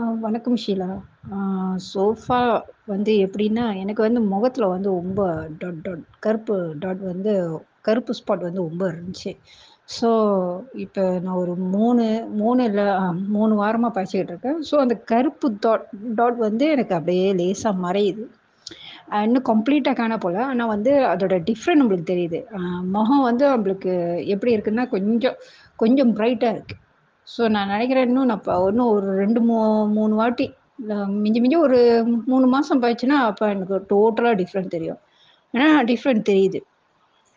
வணக்கம் ஷீலா. ஆ சோஃபா வந்து எப்படின்னா, எனக்கு வந்து முகத்தில வந்து ரொம்ப கருப்பு டாட் வந்து கருப்பு ஸ்பாட் வந்து ரொம்ப இருந்துச்சு. ஸோ, இப்ப நான் ஒரு 3 இல்ல 3 வாரமா பழச்சிக்கிட்டு இருக்கேன். ஸோ, அந்த கருப்பு டாட் வந்து எனக்கு அப்படியே லேசா மறையுது. இன்னும் கம்ப்ளீட்டா காண போல. ஆனா வந்து அதோட டிஃப்ரெண்ட் நம்மளுக்கு தெரியுது. முகம் வந்து நம்மளுக்கு எப்படி இருக்குன்னா, கொஞ்சம் கொஞ்சம் பிரைட்டா இருக்கு. ஸோ நான் நினைக்கிறேன் இன்னும் ஒரு 2, 3 வாட்டி மிஞ்சி மிஞ்சி ஒரு 3 மாசம் போயிருச்சுன்னா, அப்ப எனக்கு டோட்டலா டிஃப்ரெண்ட் தெரியும். டிஃப்ரெண்ட் தெரியுது.